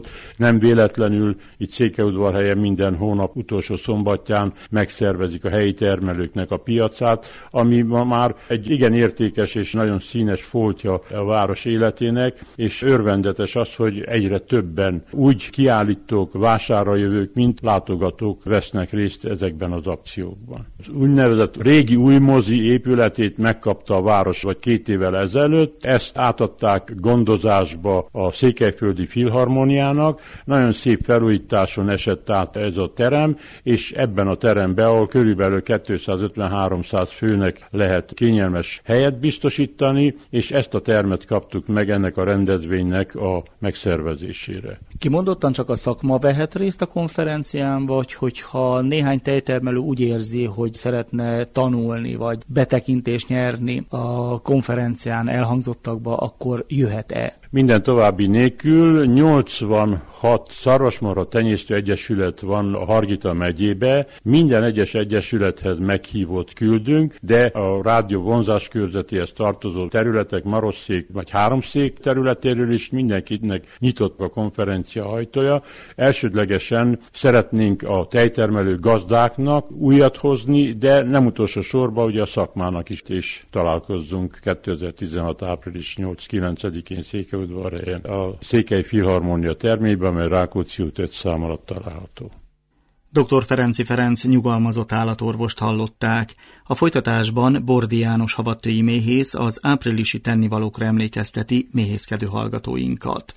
Nem véletlenül itt Székelyudvarhelyen minden hónap utolsó szombatján megszervezik a helyi termelőknek a piacát, ami ma már egy igen értékes és nagyon színes foltja a város életének, és örvendetes az, hogy egyre többen úgy kiállítók, vásárra jövők, mint látogatók vesznek részt ezekben az akciókban. Az úgynevezett régi új mozi épületét megkapta a város vagy két évvel ezelőtt, ezt átadták gondozásba a Székelyföldi Filharmoniának, nagyon szép felújításon esett át ez a terem, és ebben a teremben, ahol körülbelül kétszázötven-háromszáz főnek lehet kényelmes helyet biztosítani, és ezt a termet kaptuk meg ennek a rendezvénynek a megszervezésére. Kimondottan csak a szakma vehet részt a konferencián, vagy hogyha néhány tejtermelő úgy érzi, hogy szeretne tanulni, vagy betekintést nyerni a konferencián elhangzottakba, akkor jöhet-e? Minden további nélkül nyolcvanhat szarvasmarha tenyésztő egyesület van a Hargita megyébe. Minden egyes egyesülethez meghívót küldünk, de a rádió vonzás körzetéhez tartozó területek, Marosszék vagy Háromszék területéről is mindenkinek nyitott a konferencia ajtója. Elsődlegesen szeretnénk a tejtermelő gazdáknak újat hozni, de nem utolsó sorban ugye a szakmának is, és találkozzunk kétezer-tizenhat április nyolc-kilencedikén Székelyudvarhelyen a Székely Filharmonia termében, mely Rákóczi út öt szám alatt található. doktor Ferenczy Ferenc nyugalmazott állatorvost hallották. A folytatásban Bordi János havattői méhész az áprilisi tennivalókra emlékezteti méhészkedő hallgatóinkat.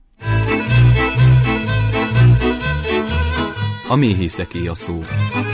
A méhészeké a szó.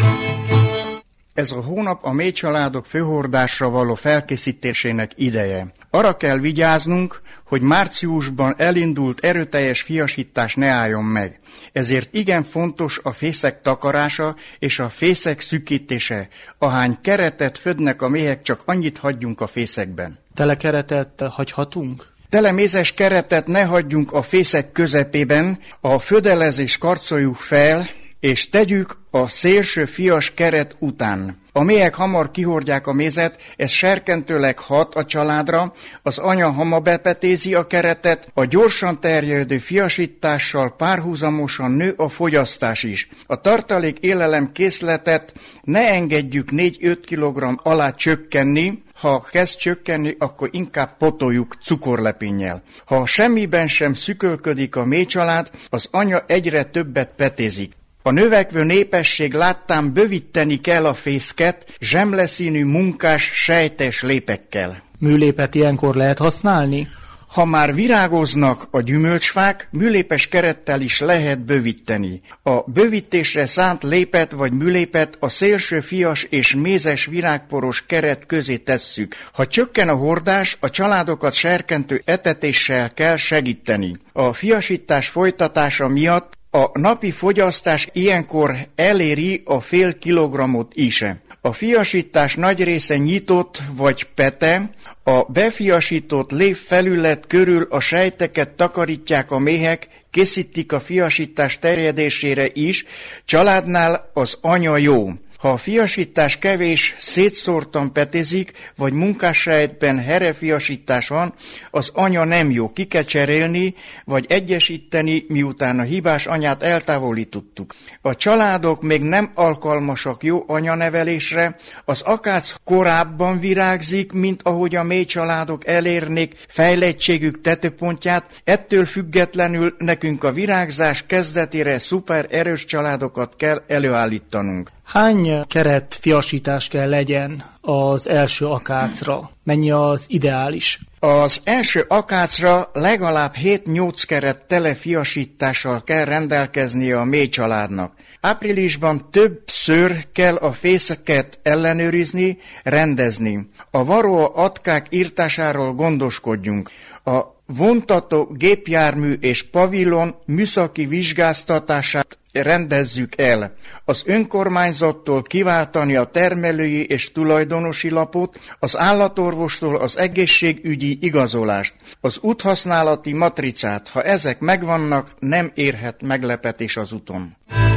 Ez a hónap a méhcsaládok főhordásra való felkészítésének ideje. Arra kell vigyáznunk, hogy márciusban elindult erőteljes fiasítás ne álljon meg. Ezért igen fontos a fészek takarása és a fészek szűkítése. Ahány keretet födnek a méhek, csak annyit hagyjunk a fészekben. Tele keretet hagyhatunk? Telemézes keretet ne hagyjunk a fészek közepében, a födelezés karcoljuk fel, és tegyük a szélső fias keret után. A méhek hamar kihordják a mézet, ez serkentőleg hat a családra, az anya hamar bepetézi a keretet, a gyorsan terjedő fiasítással párhuzamosan nő a fogyasztás is. A tartalék élelem készletet ne engedjük négy-öt kilogramm alá csökkenni, ha kezd csökkenni, akkor inkább potoljuk cukorlepénnyel. Ha semmiben sem szükölködik a méhcsalád, az anya egyre többet petézik. A növekvő népesség láttán bővíteni kell a fészket zsemleszínű munkás sejtes lépekkel. Műlépet ilyenkor lehet használni? Ha már virágoznak a gyümölcsfák, műlépes kerettel is lehet bővíteni. A bővítésre szánt lépet vagy műlépet a szélső fias és mézes virágporos keret közé tesszük. Ha csökken a hordás, a családokat serkentő etetéssel kell segíteni. A fiasítás folytatása miatt a napi fogyasztás ilyenkor eléri a fél kilogramot is. A fiasítás nagy része nyitott vagy pete, a befiasított lép felület körül a sejteket takarítják a méhek, készítik a fiasítás terjedésére is, családnál az anya jó. Ha a fiasítás kevés, szétszórtan petézik, vagy munkássejtben herefiasítás van, az anya nem jó, ki kell cserélni, vagy egyesíteni, miután a hibás anyát eltávolítottuk. A családok még nem alkalmasak jó anyanevelésre, az akác korábban virágzik, mint ahogy a méhcsaládok elérnék fejlettségük tetőpontját, ettől függetlenül nekünk a virágzás kezdetére szuper erős családokat kell előállítanunk. Hány keret fiasítás kell legyen az első akácra? Mennyi az ideális? Az első akácra legalább hét-nyolc keret telefiasítással kell rendelkeznie a méhcsaládnak. Áprilisban többször kell a fészeket ellenőrizni, rendezni. A varroa atkák írtásáról gondoskodjunk. A vontató gépjármű és pavilon műszaki vizsgáztatását rendezzük el. Az önkormányzattól kiváltani a termelői és tulajdonosi lapot, az állatorvostól az egészségügyi igazolást, az úthasználati matricát. Ha ezek megvannak, nem érhet meglepetés az úton.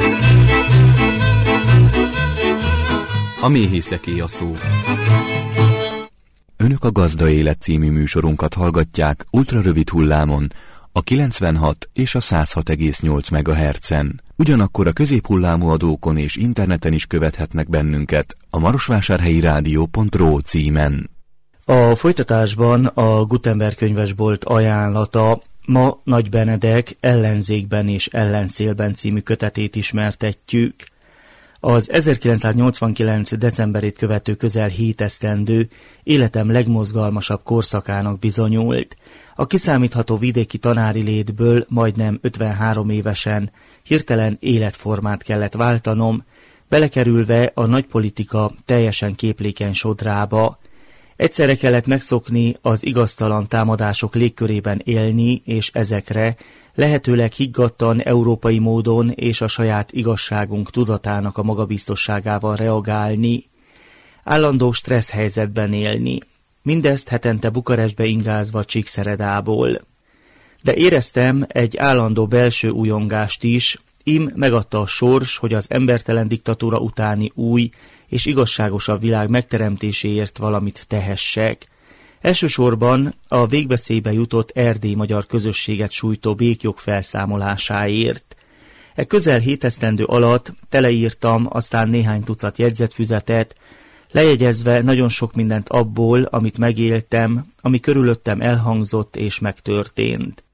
A méhészeké a szó. Önök a Gazda Élet című műsorunkat hallgatják ultrarövid hullámon, a kilencvenhat és a száz hat egész nyolc megahertzen. Ugyanakkor a középhullámú adókon és interneten is követhetnek bennünket a marosvásárhelyi rádió pont ro címen. A folytatásban a Gutenberg könyvesbolt ajánlata ma Nagy Benedek Ellenzékben és ellenszélben című kötetét ismertetjük. Az ezerkilencszáznyolcvankilenc. decemberét követő közel hét esztendő életem legmozgalmasabb korszakának bizonyult. A kiszámítható vidéki tanári létből majdnem ötvenhárom évesen hirtelen életformát kellett váltanom, belekerülve a nagypolitika teljesen képlékeny sodrába. Egyszerre kellett megszokni az igaztalan támadások légkörében élni, és ezekre lehetőleg higgadtan európai módon és a saját igazságunk tudatának a magabiztosságával reagálni. Állandó stressz helyzetben élni. Mindezt hetente Bukarestbe ingázva Csíkszeredából. De éreztem egy állandó belső újongást is, ím megadta a sors, hogy az embertelen diktatúra utáni új és igazságosabb világ megteremtéséért valamit tehessek. Elsősorban a végbeszélybe jutott erdélyi magyar közösséget sújtó békjog felszámolásáért. E közel hét esztendő alatt teleírtam aztán néhány tucat jegyzetfüzetet, lejegyezve nagyon sok mindent abból, amit megéltem, ami körülöttem elhangzott és megtörtént.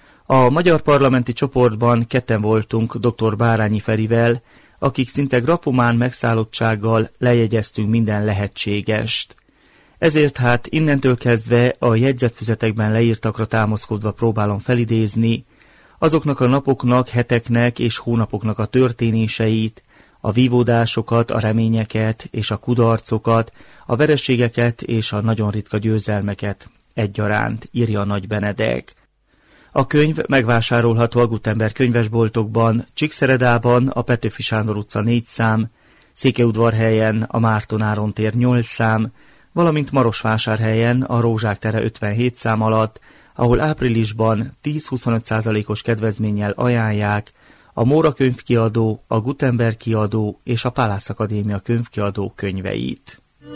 A magyar parlamenti csoportban ketten voltunk dr. Bárányi Ferivel, akik szinte grafomán megszállottsággal lejegyeztünk minden lehetségest. Ezért hát innentől kezdve a jegyzetfüzetekben leírtakra támaszkodva próbálom felidézni azoknak a napoknak, heteknek és hónapoknak a történéseit, a vívódásokat, a reményeket és a kudarcokat, a vereségeket és a nagyon ritka győzelmeket egyaránt, írja Nagy Benedek. A könyv megvásárolható a Gutenberg könyvesboltokban, Csíkszeredában, a Petőfi Sándor utca négy szám, Székelyudvarhelyen, a Márton Áron tér nyolc szám, valamint Marosvásárhelyen, a Rózsák tere ötvenhét szám alatt, ahol áprilisban tíz-huszonöt százalékos kedvezménnyel ajánlják a Móra könyvkiadó, a Gutenberg kiadó és a Pálász Akadémia könyvkiadó könyveit.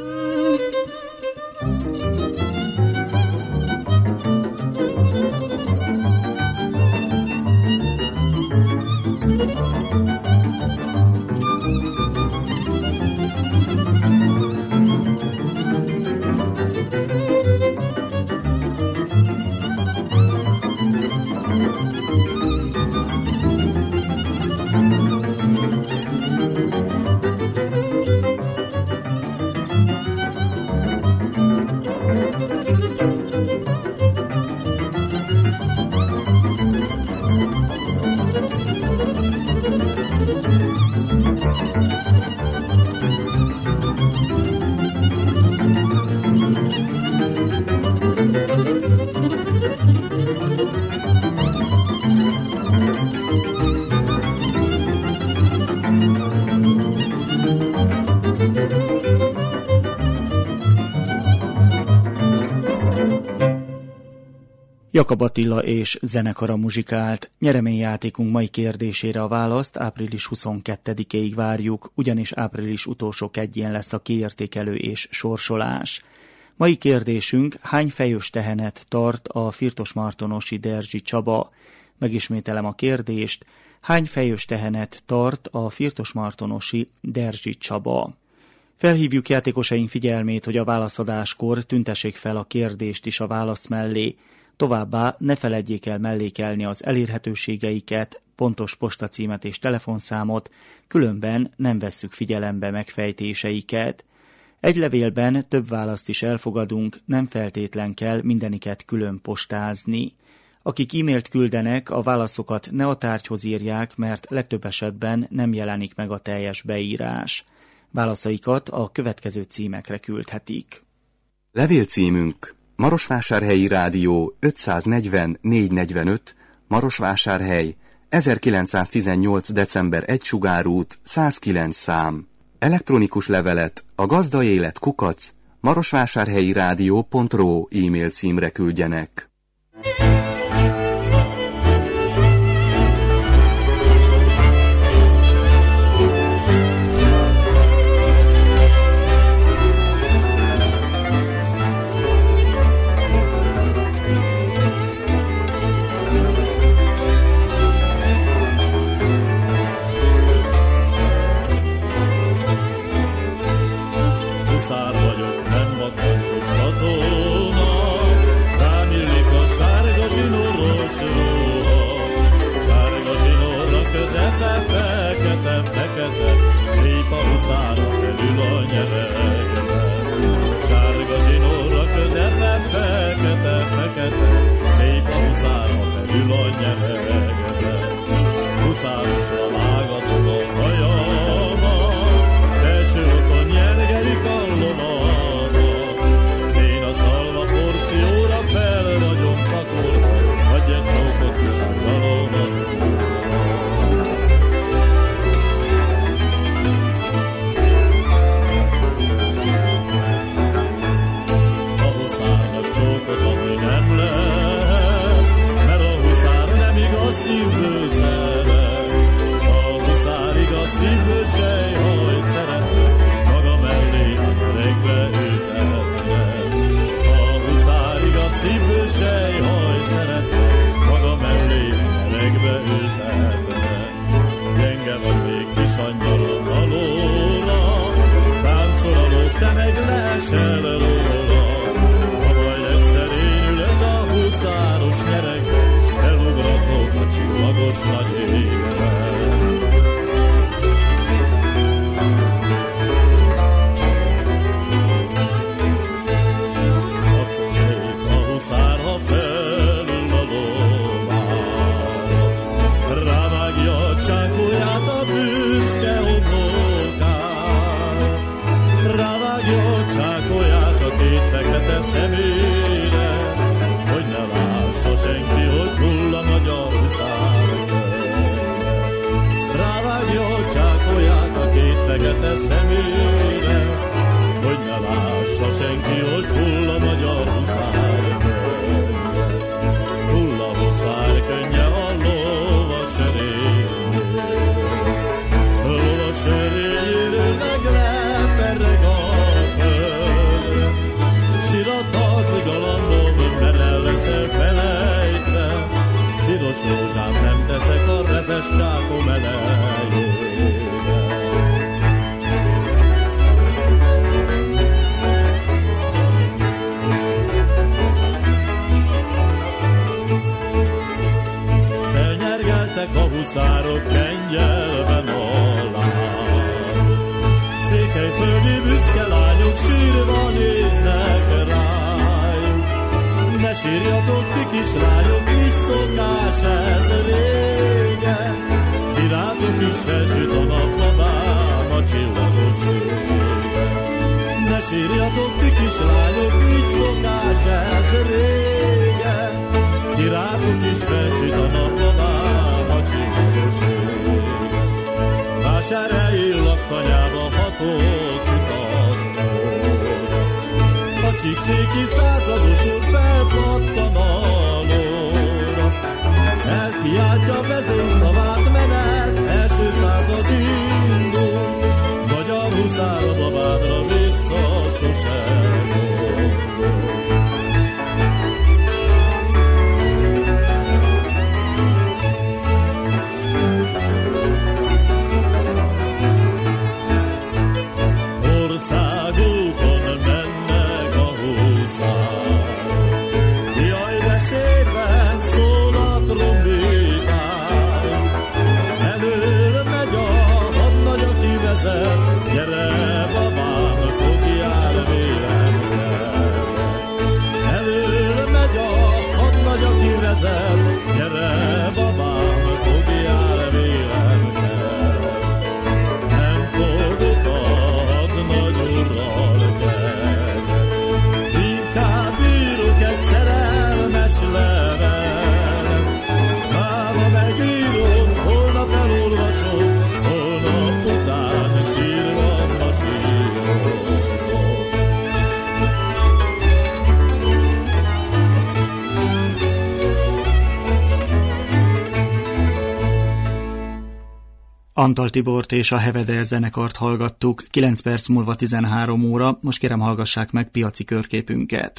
Jakab Attila és zenekara muzsikált. Nyereményjátékunk mai kérdésére a választ április huszonkettedikéig várjuk, ugyanis április utolsó kedjén lesz a kiértékelő és sorsolás. Mai kérdésünk: hány fejős tehenet tart a firtosmartonosi Derzsi Csaba? Megismételem a kérdést: hány fejős tehenet tart a firtosmartonosi Derzsi Csaba? Felhívjuk játékosaink figyelmét, hogy a válaszadáskor tüntessék fel a kérdést is a válasz mellé. Továbbá ne feledjék el mellékelni az elérhetőségeiket, pontos postacímet és telefonszámot, különben nem vesszük figyelembe megfejtéseiket. Egy levélben több választ is elfogadunk, nem feltétlen kell mindeniket külön postázni. Akik e-mailt küldenek, a válaszokat ne a tárgyhoz írják, mert legtöbb esetben nem jelenik meg a teljes beírás. Válaszaikat a következő címekre küldhetik. Levélcímünk: Marosvásárhelyi Rádió ötszáznegyven négyszáznegyvenöt, Marosvásárhely, ezerkilencszáztizennyolc. december egy Sugárút, száz kilenc szám. Elektronikus levelet a gazdaélet kukac marosvásárhelyi rádió pont ro e-mail címre küldjenek. ül a nyeregben, huszárosra vágatom a hajamat, első okon nyergelik a lovamat, szén a szalma porcióra fel vagyok pakolva, adj egy csókot, kisángalom az szívből szeret, a huszár igaz szívből sejhaj szeretne, maga mellé a nyeregbe őt eltered. A huszár igaz szívből sejhaj szeretne, maga mellé a nyeregbe őt eltered. Gyenge vagy még kis angyalom alóra, táncol a lóg, te meg leesel róla. Ha majd egyszer én ülök a huszáros nyeregbe, elugratok a csillagos nagy égben. Akkor szép a huszár, ha felül a lovára, rávágja a csákóját a büszke homlokára, rávágja a csákóját a két fekete szemére, hogy ne lássa senki, hogy hull a magyar huszár könyve. Rávágja a csákóját a két fekete szemére, hogy ne lássa senki, hogy hull a magyar huszár könyve. Hull a huszár könnye a lovas erényéről, lovas erényéről meg leperreg a földre, sirathatsz galandom, mert el leszel felejtve, piros rózsát nem teszek a rezes csákom elejére. Felnyergeltek a huszárok kengyelben alá, székelyföldi büszke lányok sírva néznek rájuk. Ne sírjatok, ti kislányok, így szokás ez régen, ti rátok is felsüt a nap, babám a csillagos égen. Ne sírjatok, ti kislányok, így szokás ez régen, ti rátok is felsüt a nap, babám a csillagos égen. Vásárhelyi laktanyába hatott utazmóra, a csíkszéki százados úr felpattan a lóra. Elkiáltja vezényszavát, menet, első század indul, magyar huszár a babádra vissza sosem gondol. Gyere, babám, fogjál vélemkezet. Elől megy a hadnagy, aki vezet. Gyere, babám, fogjál vélemkezet. Nem fogok a hadnagy urral kezet, inkább írok egy szerelmes levelet. Máma megírom, holnap elolvasom, holnap után sírva masírozom. Antal Tibort és a Heveder zenekart hallgattuk, kilenc perc múlva tizenhárom óra, most kérem hallgassák meg piaci körképünket.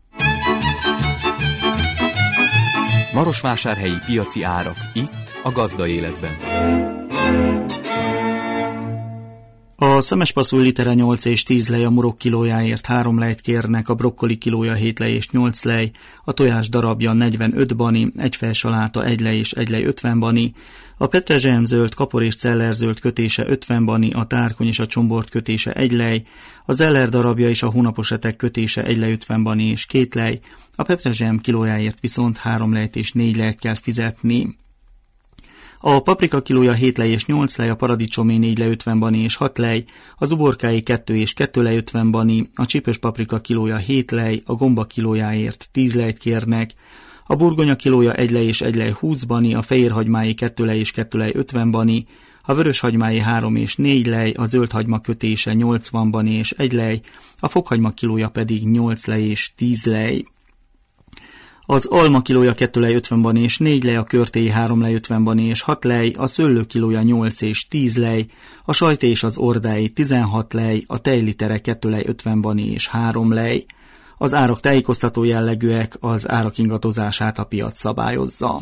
Marosvásárhelyi piaci árak, itt a Gazda Életben. A szemespasszúj litere nyolc és tíz lej, a murok kilójáért három lejt kérnek, a brokkoli kilója hét lej és nyolc lej, a tojás darabja negyvenöt bani, egy felsaláta egy lej és egy lej ötven bani, a petrezselyemzöld, kapor és cellerzöld kötése ötven bani, a tárkony és a csombort kötése egy lej, a zeller darabja és a hónapos etek kötése egy lej ötven bani és két lej, a petrezselyem kilójáért viszont három lejt és négy lejt kell fizetni. A paprika kilója hét lej és nyolc lej, a paradicsomé négy lej ötven bani és hat lej, az uborkái kettő és kettő lej ötven bani, a csípős paprika kilója hét lej, a gomba kilójáért tíz lejt kérnek, a burgonya kilója egy lej és egy lej húsz bani, a fehérhagymái kettő lej és kettő lej ötven bani, a vöröshagymái három és négy lej, a zöldhagyma kötése nyolcvan bani és egy lej, a fokhagyma kilója pedig nyolc lej és tíz lej. Az alma kilója kettő lej ötven bani és négy lej, a körtéi három lej ötven bani és hat lej, a szőlő kilója nyolc és tíz lej, a sajt és az ordái tizenhat lej, a tejlitere kettő lej ötven bani és három lej. Az árak tájékoztató jellegűek, az árak ingadozását a piac szabályozza.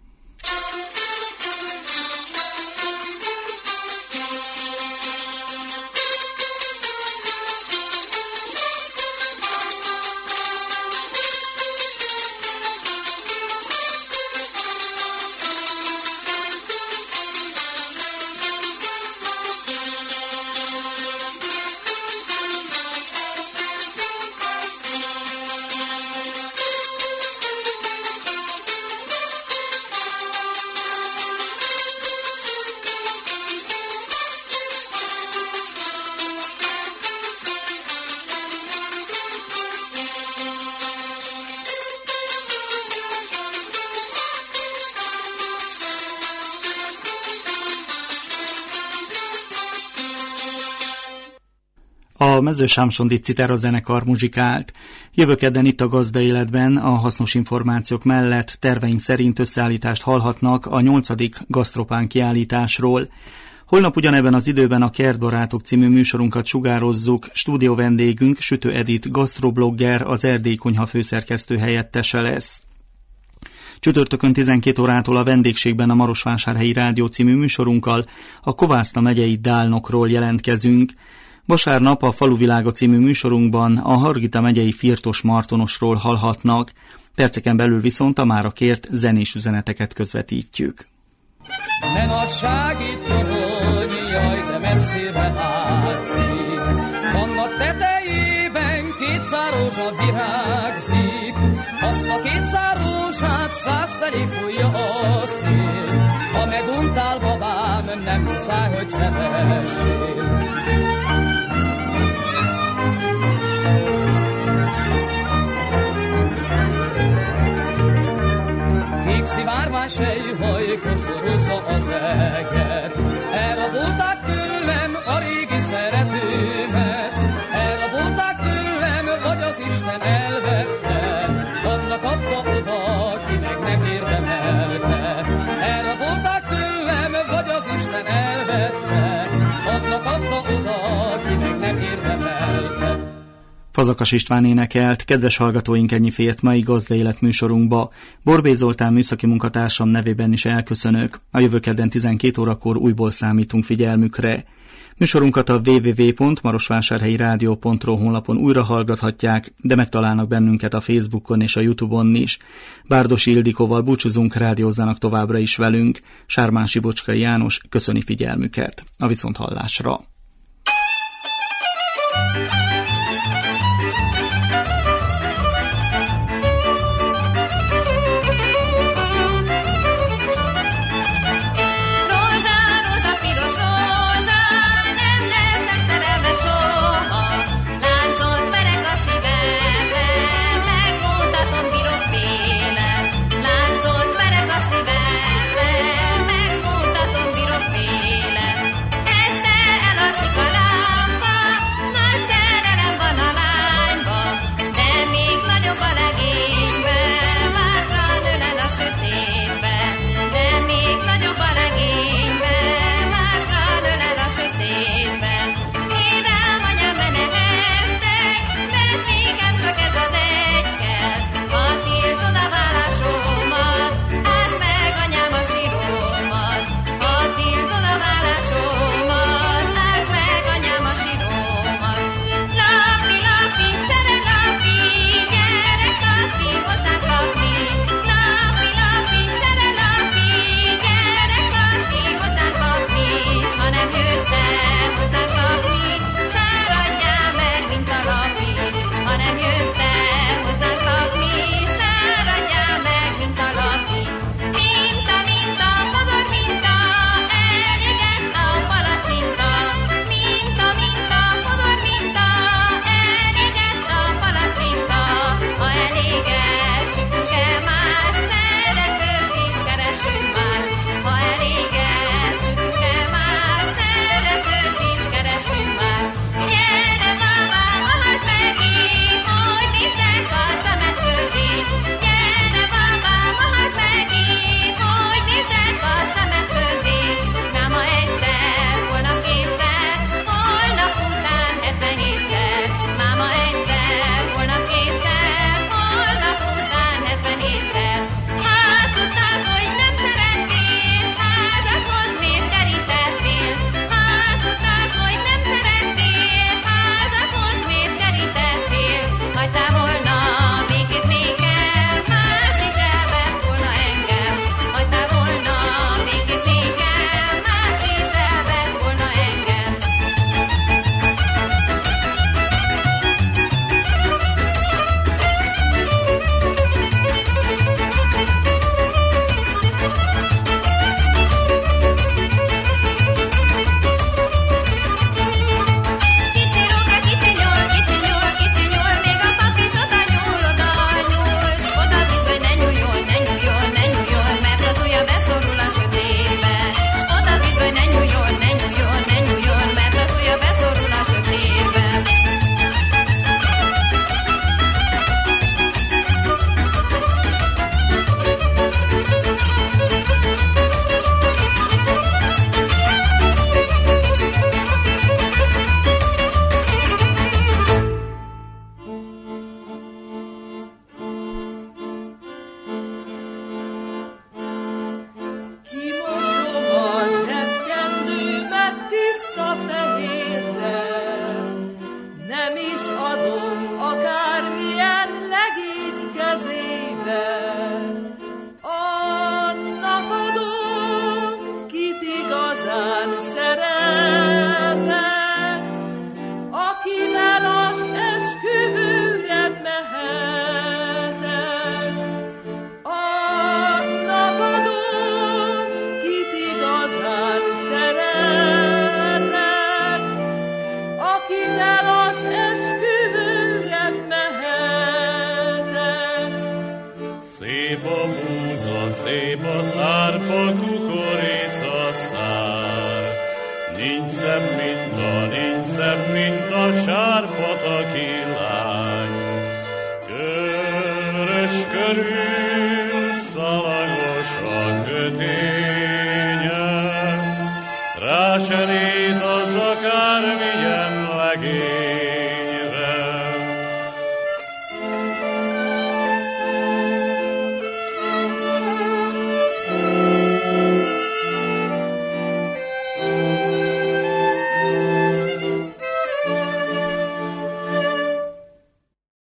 A Mezősámsondi Citera zenekar muzsikált. Jövő kedden itt a Gazda Életben a hasznos információk mellett terveink szerint összeállítást hallhatnak a nyolcadik Gasztropán kiállításról. Holnap ugyanebben az időben a Kertbarátok című műsorunkat sugározzuk, stúdió vendégünk Sütő Edit gasztroblogger, az Erdélyi Konyha főszerkesztő helyettese lesz. Csütörtökön tizenkét órától a vendégségben a Marosvásárhelyi Rádió című műsorunkkal a Kovászna megyei Dálnokról jelentkezünk. Vasárnap a Faluvilága című műsorunkban a Hargita megyei Firtos Martonosról hallhatnak, perceken belül viszont a mára kért zenés üzeneteket közvetítjük. Menasság itt torony, jaj, de messzire látszik, annak tetejében két szárózsa virágzik, azt a két szárózsát százszeré fújja a szél, ha meguntál babám, nem muszáj, hogy szeressél. Szivárvány sejhaj koszorúzza az eget, elrabolták tőlem a régi szeretőmet, elrabolták tőlem, vagy az Isten elvette, annak adta oda, ki meg nem érdemelte. Elrabolták tőlem, vagy az Isten elvette, annak adta oda, ki meg nem érdemelte. Fazakas István énekelt, kedves hallgatóink, ennyi fért mai Gazda Élet műsorunkba. Borbély Zoltán műszaki munkatársam nevében is elköszönök. A jövő kedden tizenkét órakor újból számítunk figyelmükre. Műsorunkat a double-u double-u double-u pont marosvásárhelyi rádió pont ro honlapon újra hallgathatják, de megtalálnak bennünket a Facebookon és a YouTube-on is. Bárdos Ildikóval búcsúzunk, rádiózzanak továbbra is velünk. Sármán Sibocskai János köszöni figyelmüket. A viszonthallásra. Este elalszik a lámpa, nagy szerelem. szép az árpa kukorica szár. Nincs szebb, mint a, nincs szebb, mint a sárpataki lány. Körös körül szalagos a kötél,